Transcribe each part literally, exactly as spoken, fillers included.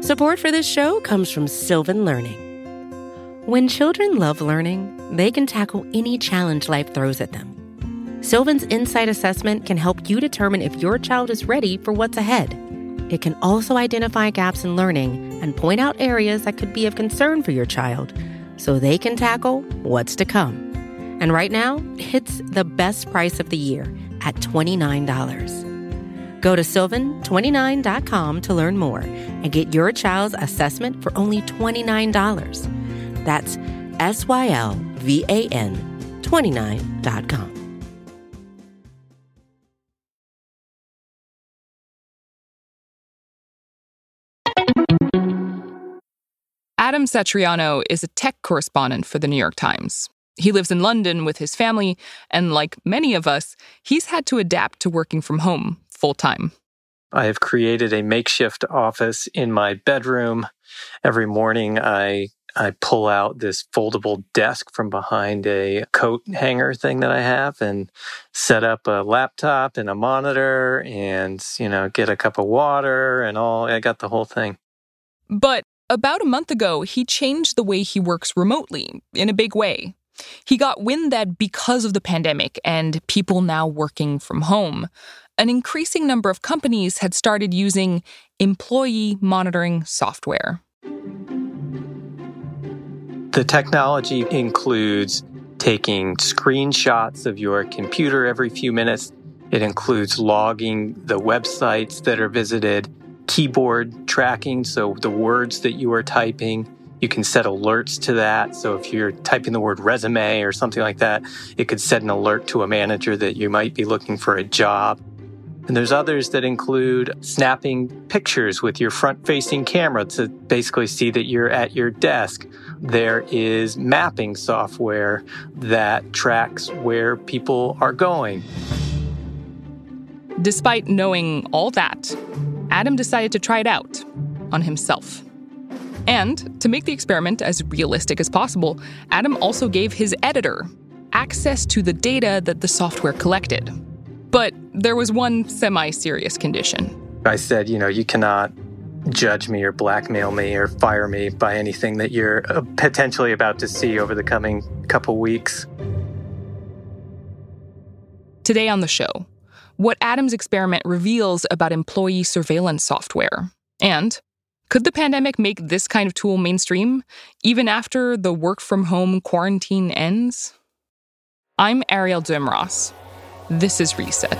Support for this show comes from Sylvan Learning. When children love learning, they can tackle any challenge life throws at them. Sylvan's Insight Assessment can help you determine if your child is ready for what's ahead. It can also identify gaps in learning and point out areas that could be of concern for your child so they can tackle what's to come. And right now, it's the best price of the year at twenty-nine dollars. Go to sylvan twenty-nine dot com to learn more and get your child's assessment for only twenty-nine dollars. That's S Y L V A N twenty-nine dot com. Adam Satriano is a tech correspondent for the New York Times. He lives in London with his family, and like many of us, he's had to adapt to working from home full-time. I have created a makeshift office in my bedroom. Every morning, I I pull out this foldable desk from behind a coat hanger thing that I have and set up a laptop and a monitor and, you know, get a cup of water and all. I got the whole thing. But about a month ago, he changed the way he works remotely in a big way. He got wind that because of the pandemic and people now working from home, an increasing number of companies had started using employee monitoring software. The technology includes taking screenshots of your computer every few minutes. It includes logging the websites that are visited, keyboard tracking, so the words that you are typing. You can set alerts to that. So if you're typing the word resume or something like that, it could set an alert to a manager that you might be looking for a job. And there's others that include snapping pictures with your front-facing camera to basically see that you're at your desk. There is mapping software that tracks where people are going. Despite knowing all that, Adam decided to try it out on himself. And to make the experiment as realistic as possible, Adam also gave his editor access to the data that the software collected. But there was one semi-serious condition. I said, you know, you cannot judge me or blackmail me or fire me by anything that you're potentially about to see over the coming couple weeks. Today on the show, what Adam's experiment reveals about employee surveillance software. And could the pandemic make this kind of tool mainstream, even after the work-from-home quarantine ends? I'm Ariel Duimras. This is Reset.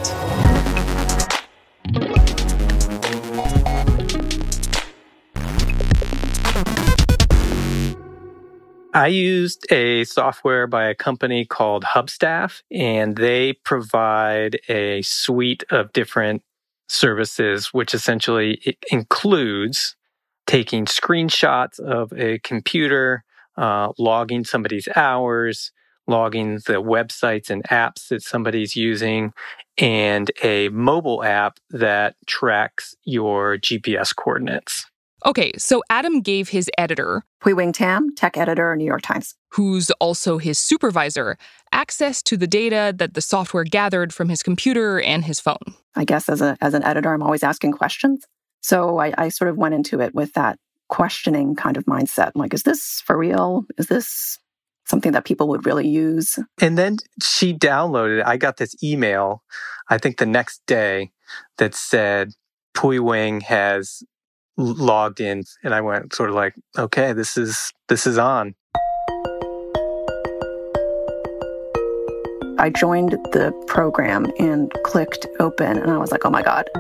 I used a software by a company called Hubstaff, and they provide a suite of different services, which essentially it includes taking screenshots of a computer, uh, logging somebody's hours, logging the websites and apps that somebody's using, and a mobile app that tracks your G P S coordinates. Okay, so Adam gave his editor, Hui Wing Tam, tech editor, New York Times, who's also his supervisor, access to the data that the software gathered from his computer and his phone. I guess as a as an editor, I'm always asking questions. So I, I sort of went into it with that questioning kind of mindset. I'm like, is this for real? Is this something that people would really use? And then she downloaded it. I got this email, I think the next day, that said, Hui Wing has logged in. And I went sort of like, okay, this is this is on. I joined the program and clicked open, and I was like, oh my God.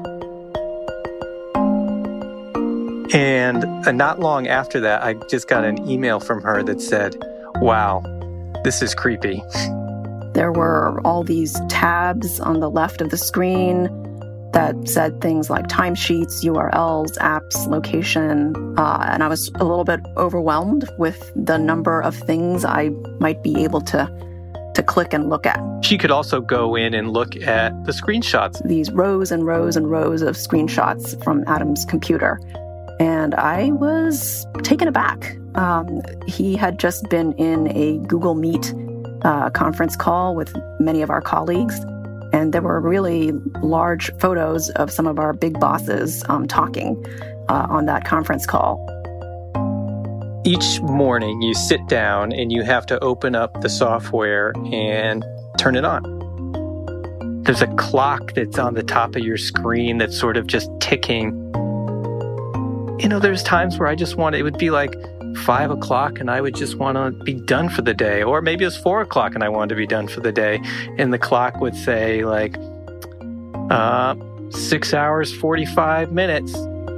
And uh, not long after that, I just got an email from her that said, wow, this is creepy. There were all these tabs on the left of the screen that said things like timesheets, U R Ls, apps, location. Uh, and I was a little bit overwhelmed with the number of things I might be able to, to click and look at. She could also go in and look at the screenshots. These rows and rows and rows of screenshots from Adam's computer. And I was taken aback. Um, he had just been in a Google Meet uh, conference call with many of our colleagues. And there were really large photos of some of our big bosses um, talking uh, on that conference call. Each morning you sit down and you have to open up the software and turn it on. There's a clock that's on the top of your screen that's sort of just ticking. You know, there's times where I just want, it would be like five o'clock and I would just want to be done for the day. Or maybe it's four o'clock and I wanted to be done for the day. And the clock would say like, uh, six hours, forty-five minutes.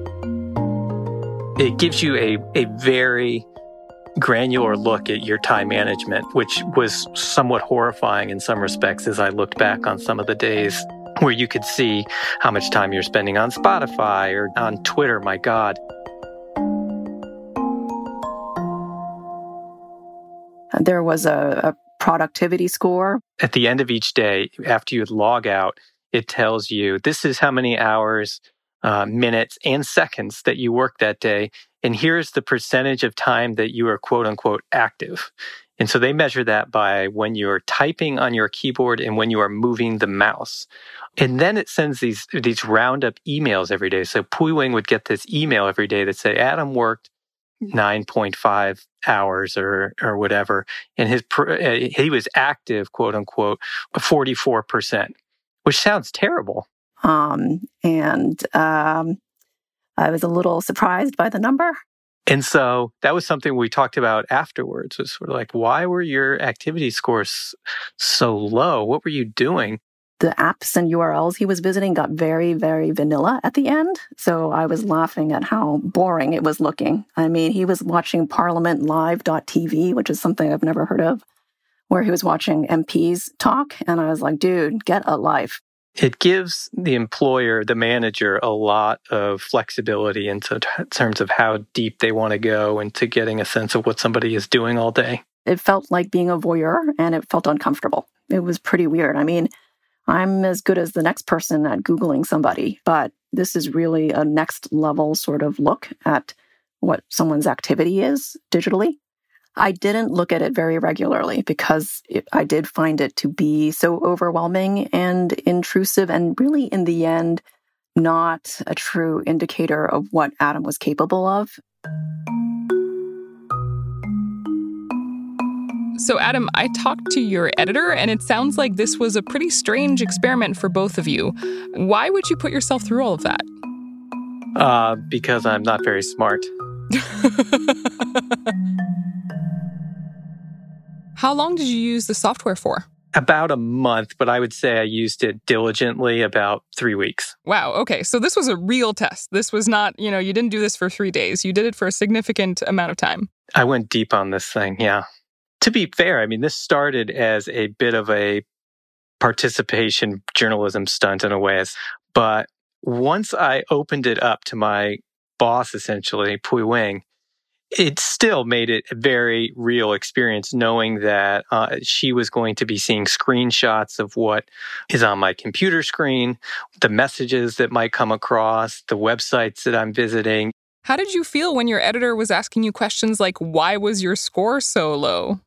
It gives you a, a very granular look at your time management, which was somewhat horrifying in some respects as I looked back on some of the days where you could see how much time you're spending on Spotify or on Twitter. My God. There was a, a productivity score. At the end of each day, after you log out, it tells you this is how many hours, uh, minutes, and seconds that you worked that day. And here's the percentage of time that you are quote unquote active. And so they measure that by when you're typing on your keyboard and when you are moving the mouse. And then it sends these, these roundup emails every day. So Puiwing would get this email every day that say, Adam worked nine point five hours or or whatever. And his he was active, quote unquote, forty-four percent, which sounds terrible. Um, and um, I was a little surprised by the number. And so that was something we talked about afterwards. It was sort of like, why were your activity scores so low? What were you doing? The apps and U R Ls he was visiting got very, very vanilla at the end. So I was laughing at how boring it was looking. I mean, he was watching parliament live dot t v, which is something I've never heard of, where he was watching M Ps talk. And I was like, dude, get a life. It gives the employer, the manager, a lot of flexibility in terms of how deep they want to go into getting a sense of what somebody is doing all day. It felt like being a voyeur, and it felt uncomfortable. It was pretty weird. I mean, I'm as good as the next person at Googling somebody, but this is really a next level sort of look at what someone's activity is digitally. I didn't look at it very regularly because it, I did find it to be so overwhelming and intrusive and really, in the end, not a true indicator of what Adam was capable of. So, Adam, I talked to your editor, and it sounds like this was a pretty strange experiment for both of you. Why would you put yourself through all of that? Uh, because I'm not very smart. How long did you use the software for? About a month, but I would say I used it diligently about three weeks. Wow. Okay. So this was a real test. This was not, you know, you didn't do this for three days. You did it for a significant amount of time. I went deep on this thing. Yeah. To be fair, I mean, this started as a bit of a participation journalism stunt in a way. But once I opened it up to my boss, essentially, Puiwing, it still made it a very real experience knowing that uh, she was going to be seeing screenshots of what is on my computer screen, the messages that might come across, the websites that I'm visiting. How did you feel when your editor was asking you questions like, why was your score so low?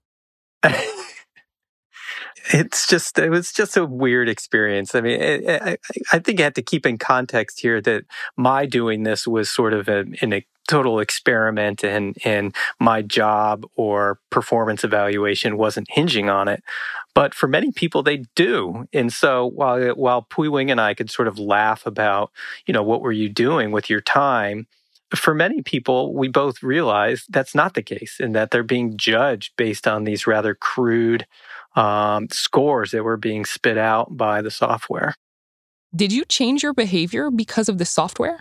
It's just, it was just a weird experience. I mean, it, I, I think I have to keep in context here that my doing this was sort of a, in a total experiment, and, and my job or performance evaluation wasn't hinging on it. But for many people, they do. And so while, while Puiwing and I could sort of laugh about, you know, what were you doing with your time? For many people, we both realize that's not the case, and that they're being judged based on these rather crude um, scores that were being spit out by the software. Did you change your behavior because of the software?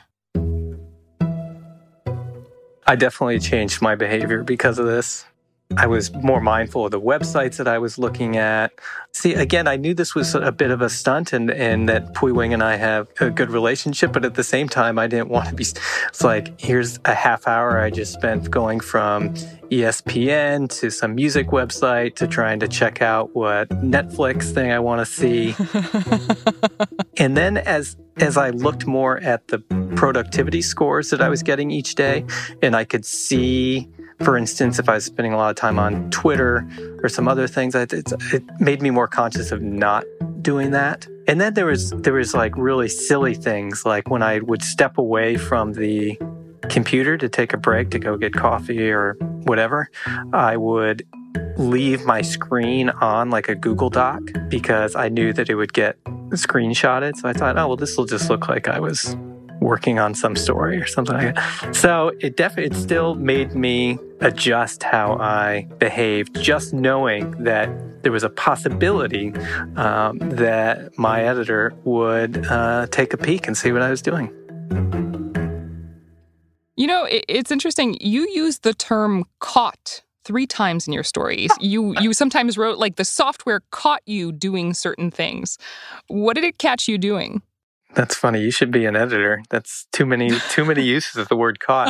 I definitely changed my behavior because of this. I was more mindful of the websites that I was looking at. See, again, I knew this was a bit of a stunt, and, and that Puiwing and I have a good relationship, but at the same time, I didn't want to be... It's like, here's a half hour I just spent going from E S P N to some music website to trying to check out what Netflix thing I want to see. And then as as I looked more at the productivity scores that I was getting each day, and I could see... For instance, if I was spending a lot of time on Twitter or some other things, it, it made me more conscious of not doing that. And then there was there was like really silly things, like when I would step away from the computer to take a break to go get coffee or whatever, I would leave my screen on like a Google Doc because I knew that it would get screenshotted. So I thought, oh, well, this will just look like I was working on some story or something like that. So it definitely, it still made me adjust how I behaved, just knowing that there was a possibility um, that my editor would uh, take a peek and see what I was doing. You know, it's interesting. You use the term caught three times in your stories. You you sometimes wrote like the software caught you doing certain things. What did it catch you doing? That's funny. You should be an editor. That's too many too many uses of the word caught.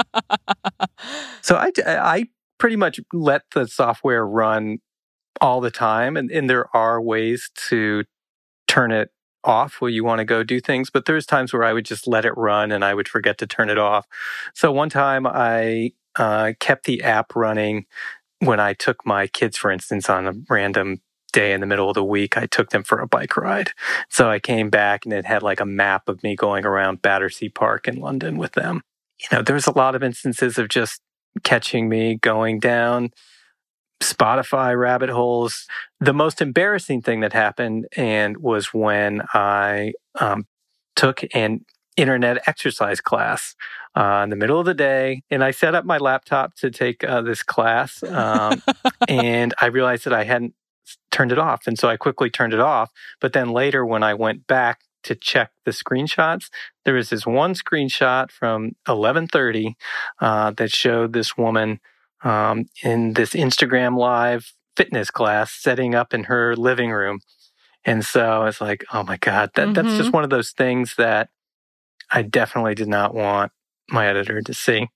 So I, I pretty much let the software run all the time. And, and there are ways to turn it off where you want to go do things. But there's times where I would just let it run and I would forget to turn it off. So one time I uh, kept the app running when I took my kids, for instance, on a random day in the middle of the week. I took them for a bike ride. So I came back and it had like a map of me going around Battersea Park in London with them. You know, there was a lot of instances of just catching me going down Spotify rabbit holes. The most embarrassing thing that happened and was when I um, took an internet exercise class uh, in the middle of the day, and I set up my laptop to take uh, this class, um, and I realized that I hadn't turned it off, and so I quickly turned it off. But then later, when I went back to check the screenshots, there was this one screenshot from eleven thirty uh, that showed this woman um, in this Instagram Live fitness class setting up in her living room. And so I was like, oh my God, that, mm-hmm. that's just one of those things that I definitely did not want my editor to see.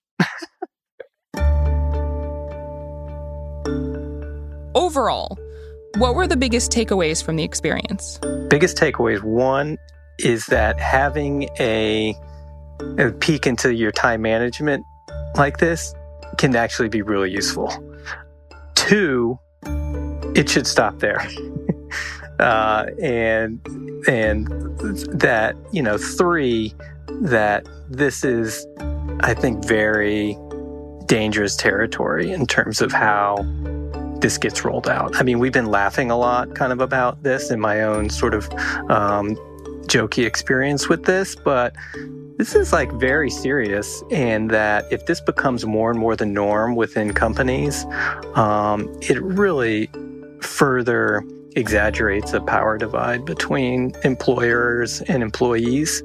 Overall, what were the biggest takeaways from the experience? Biggest takeaways, one is that having a, a peek into your time management like this can actually be really useful. Two, it should stop there. uh, and and that, you know, three, that this is, I think, very dangerous territory in terms of how this gets rolled out. I mean, we've been laughing a lot kind of about this in my own sort of um, jokey experience with this, but this is like very serious, and that if this becomes more and more the norm within companies, um, it really further exaggerates a power divide between employers and employees.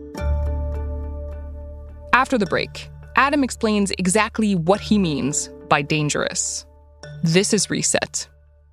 After the break, Adam explains exactly what he means by dangerous. This is Reset.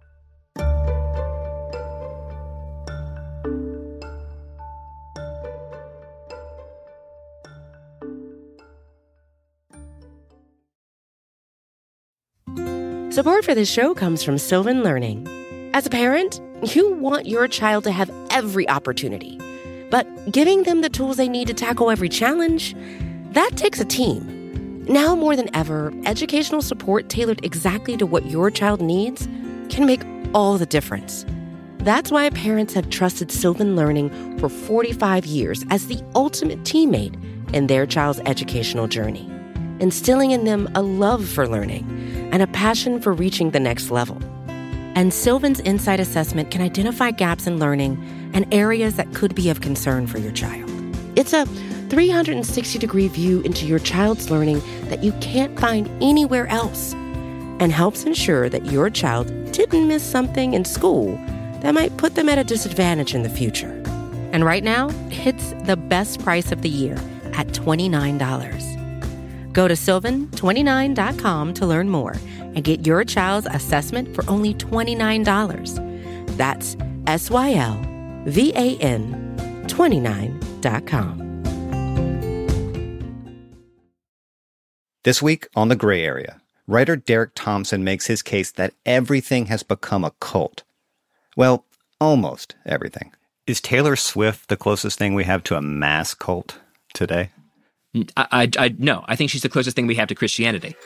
Support for this show comes from Sylvan Learning. As a parent, you want your child to have every opportunity, but giving them the tools they need to tackle every challenge, that takes a team. Now more than ever, educational support tailored exactly to what your child needs can make all the difference. That's why parents have trusted Sylvan Learning for forty-five years as the ultimate teammate in their child's educational journey, instilling in them a love for learning and a passion for reaching the next level. And Sylvan's Insight Assessment can identify gaps in learning and areas that could be of concern for your child. It's a three hundred sixty degree view into your child's learning that you can't find anywhere else, and helps ensure that your child didn't miss something in school that might put them at a disadvantage in the future. And right now, it's the best price of the year at twenty-nine dollars. Go to sylvan twenty-nine dot com to learn more and get your child's assessment for only twenty-nine dollars. That's S Y L V A N twenty-nine dot com. This week on The Gray Area, writer Derek Thompson makes his case that everything has become a cult. Well, almost everything. Is Taylor Swift the closest thing we have to a mass cult today? I, I, I no, I think she's the closest thing we have to Christianity.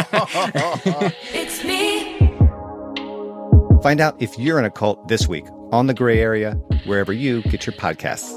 It's me. Find out if you're in a cult this week On the Gray Area, wherever you get your podcasts.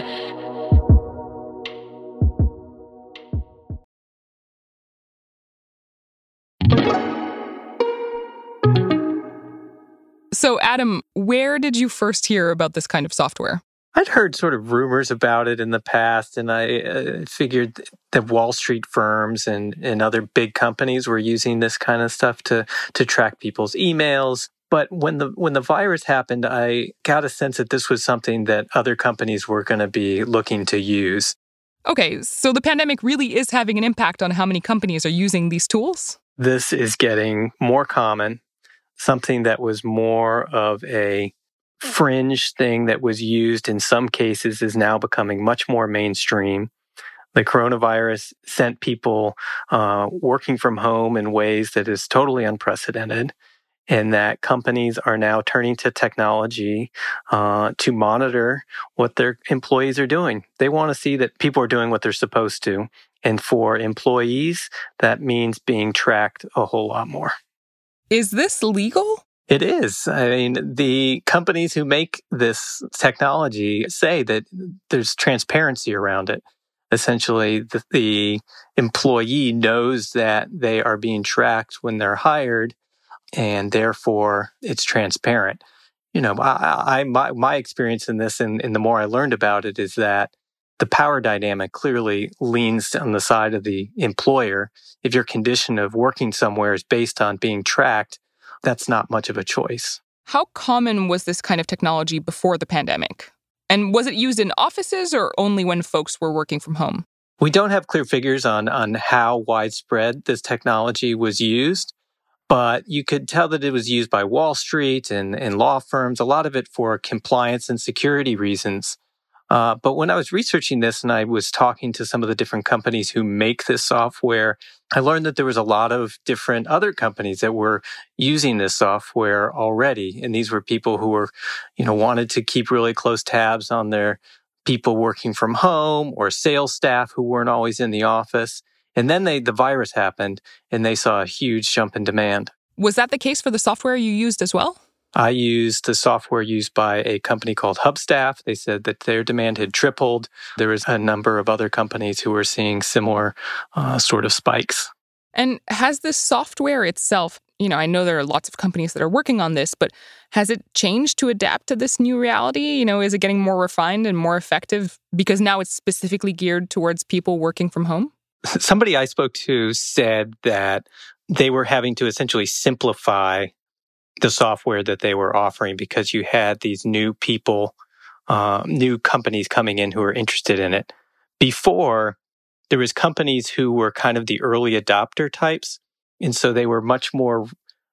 So, Adam, where did you first hear about this kind of software? I'd heard sort of rumors about it in the past, and I uh, figured that Wall Street firms and, and other big companies were using this kind of stuff to to track people's emails. But when the when the virus happened, I got a sense that this was something that other companies were going to be looking to use. Okay, so the pandemic really is having an impact on how many companies are using these tools? This is getting more common. Something that was more of a fringe thing that was used in some cases is now becoming much more mainstream. The coronavirus sent people uh, working from home in ways that is totally unprecedented, and that companies are now turning to technology uh, to monitor what their employees are doing. They want to see that people are doing what they're supposed to. And for employees, that means being tracked a whole lot more. Is this legal? It is. I mean, the companies who make this technology say that there's transparency around it. Essentially, the, the employee knows that they are being tracked when they're hired, and therefore it's transparent. You know, I, I my, my experience in this, and, and the more I learned about it, is that the power dynamic clearly leans on the side of the employer. If your condition of working somewhere is based on being tracked, that's not much of a choice. How common was this kind of technology before the pandemic? And was it used in offices or only when folks were working from home? We don't have clear figures on, on how widespread this technology was used, but you could tell that it was used by Wall Street and, and law firms, a lot of it for compliance and security reasons. Uh, but when I was researching this and I was talking to some of the different companies who make this software, I learned that there was a lot of different other companies that were using this software already. And these were people who were, you know, wanted to keep really close tabs on their people working from home or sales staff who weren't always in the office. And then they, the virus happened and they saw a huge jump in demand. Was that the case for the software you used as well? I used the software used by a company called Hubstaff. They said that their demand had tripled. There was a number of other companies who were seeing similar uh, sort of spikes. And has this software itself, you know, I know there are lots of companies that are working on this, but has it changed to adapt to this new reality? You know, is it getting more refined and more effective because now it's specifically geared towards people working from home? Somebody I spoke to said that they were having to essentially simplify the software that they were offering because you had these new people, uh, new companies coming in who were interested in it. Before, there was companies who were kind of the early adopter types, and so they were much more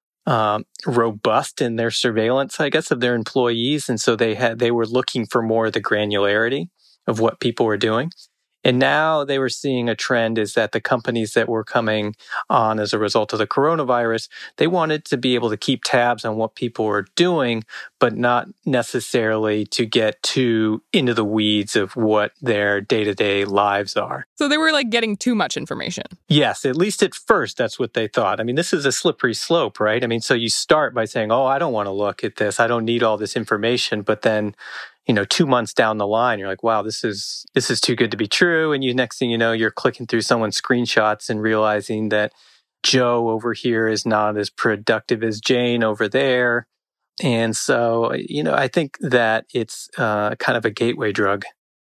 um, robust in their surveillance, I guess, of their employees, and so they had they were looking for more of the granularity of what people were doing. And now they were seeing a trend is that the companies that were coming on as a result of the coronavirus, they wanted to be able to keep tabs on what people were doing, but not necessarily to get too into the weeds of what their day-to-day lives are. So they were like getting too much information. Yes, at least at first, that's what they thought. I mean, this is a slippery slope, right? I mean, so you start by saying, oh, I don't want to look at this. I don't need all this information. But then, you know, two months down the line, you're like, wow, this is this is too good to be true. And you next thing you know, you're clicking through someone's screenshots and realizing that Joe over here is not as productive as Jane over there. And so, you know, I think that it's uh, kind of a gateway drug.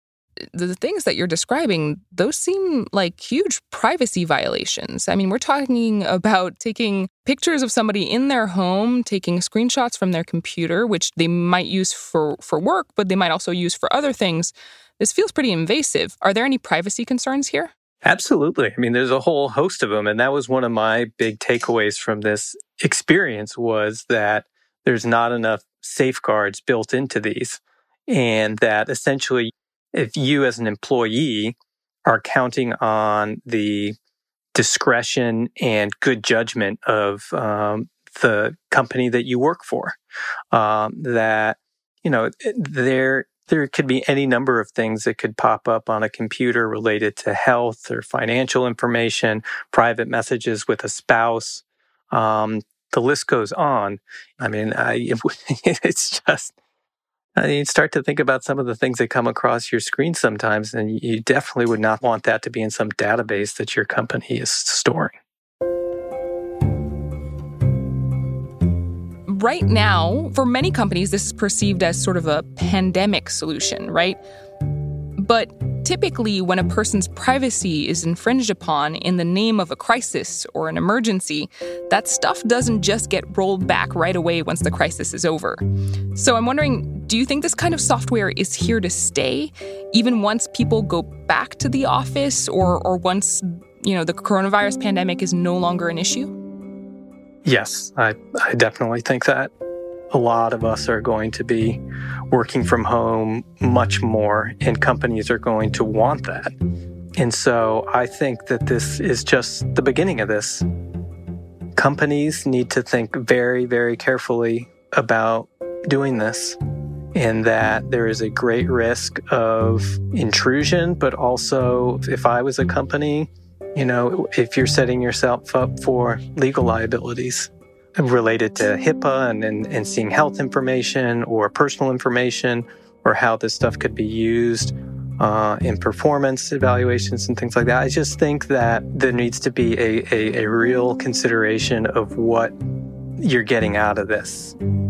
The things that you're describing, those seem like huge privacy violations. I mean, we're talking about taking pictures of somebody in their home, taking screenshots from their computer, which they might use for, for work, but they might also use for other things. This feels pretty invasive. Are there any privacy concerns here? Absolutely. I mean, there's a whole host of them. And that was one of my big takeaways from this experience was that there's not enough safeguards built into these. And that essentially, if you as an employee are counting on the discretion and good judgment of um, the company that you work for, um, that, you know, there there could be any number of things that could pop up on a computer related to health or financial information, private messages with a spouse. Um, the list goes on. I mean, I, it's just... Uh, you start to think about some of the things that come across your screen sometimes, and you definitely would not want that to be in some database that your company is storing. Right now, for many companies, this is perceived as sort of a pandemic solution, right? But typically, when a person's privacy is infringed upon in the name of a crisis or an emergency, that stuff doesn't just get rolled back right away once the crisis is over. So I'm wondering, do you think this kind of software is here to stay, even once people go back to the office or, or once, you know, the coronavirus pandemic is no longer an issue? Yes, I, I definitely think that. A lot of us are going to be working from home much more, and companies are going to want that. And so I think that this is just the beginning of this. Companies need to think very, very carefully about doing this, and that there is a great risk of intrusion, but also if I was a company, you know, if you're setting yourself up for legal liabilities related to HIPAA and, and, and seeing health information or personal information, or how this stuff could be used uh, in performance evaluations and things like that. I just think that there needs to be a, a, a real consideration of what you're getting out of this.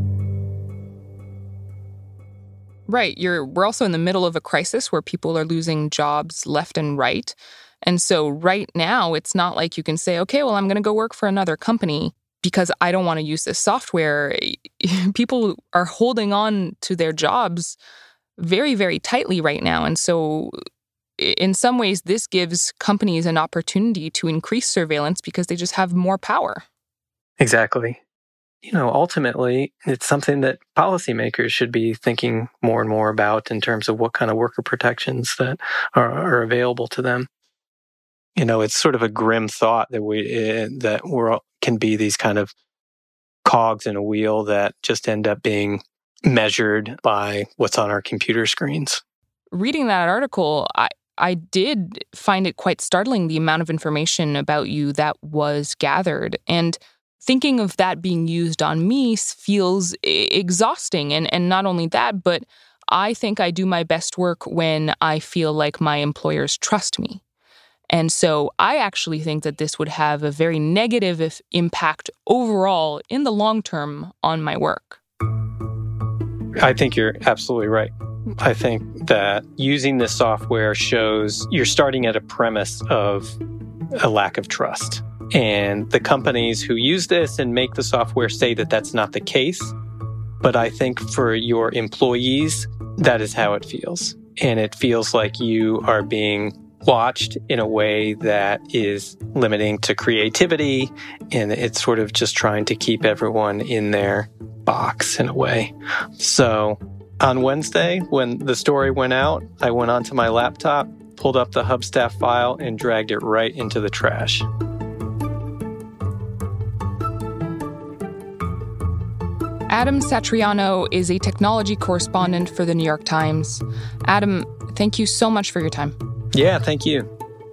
Right. You're, we're also in the middle of a crisis where people are losing jobs left and right. And so right now, it's not like you can say, okay, well, I'm going to go work for another company because I don't want to use this software. People are holding on to their jobs very, very tightly right now. And so in some ways, this gives companies an opportunity to increase surveillance because they just have more power. Exactly. You know, ultimately, it's something that policymakers should be thinking more and more about in terms of what kind of worker protections that are, are available to them. You know, it's sort of a grim thought that we uh, that we're can be these kind of cogs in a wheel that just end up being measured by what's on our computer screens. Reading that article, I, I did find it quite startling, the amount of information about you that was gathered. And thinking of that being used on me feels exhausting. And, and not only that, but I think I do my best work when I feel like my employers trust me. And so I actually think that this would have a very negative impact overall in the long term on my work. I think you're absolutely right. I think that using this software shows you're starting at a premise of a lack of trust. And the companies who use this and make the software say that that's not the case. But I think for your employees, that is how it feels. And it feels like you are being watched in a way that is limiting to creativity, and it's sort of just trying to keep everyone in their box in a way. So on Wednesday, when the story went out, I went onto my laptop, pulled up the Hubstaff file, and dragged it right into the trash. Adam Satriano is a technology correspondent for the New York Times. Adam, thank you so much for your time. Yeah, thank you.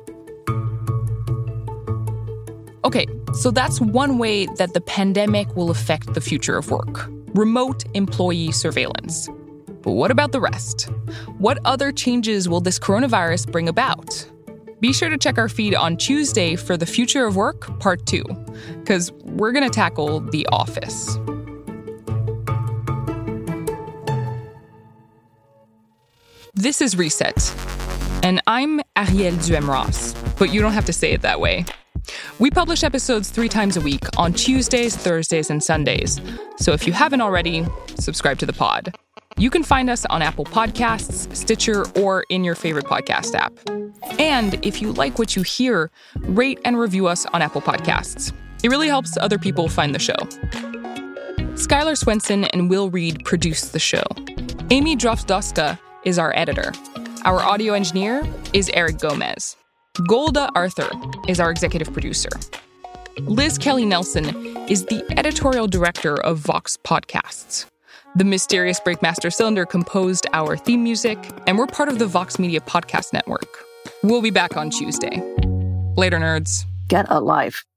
Okay, so that's one way that the pandemic will affect the future of work. Remote employee surveillance. But what about the rest? What other changes will this coronavirus bring about? Be sure to check our feed on Tuesday for The Future of Work, Part two, because we're going to tackle The Office. This is Reset. And I'm Arielle Duhem-Ross, but you don't have to say it that way. We publish episodes three times a week on Tuesdays, Thursdays, and Sundays. So if you haven't already, subscribe to the pod. You can find us on Apple Podcasts, Stitcher, or in your favorite podcast app. And if you like what you hear, rate and review us on Apple Podcasts. It really helps other people find the show. Skylar Swenson and Will Reed produce the show. Amy Drofdoska is our editor. Our audio engineer is Eric Gomez. Golda Arthur is our executive producer. Liz Kelly Nelson is the editorial director of Vox Podcasts. The mysterious Breakmaster Cylinder composed our theme music, and we're part of the Vox Media Podcast Network. We'll be back on Tuesday. Later, nerds. Get a life.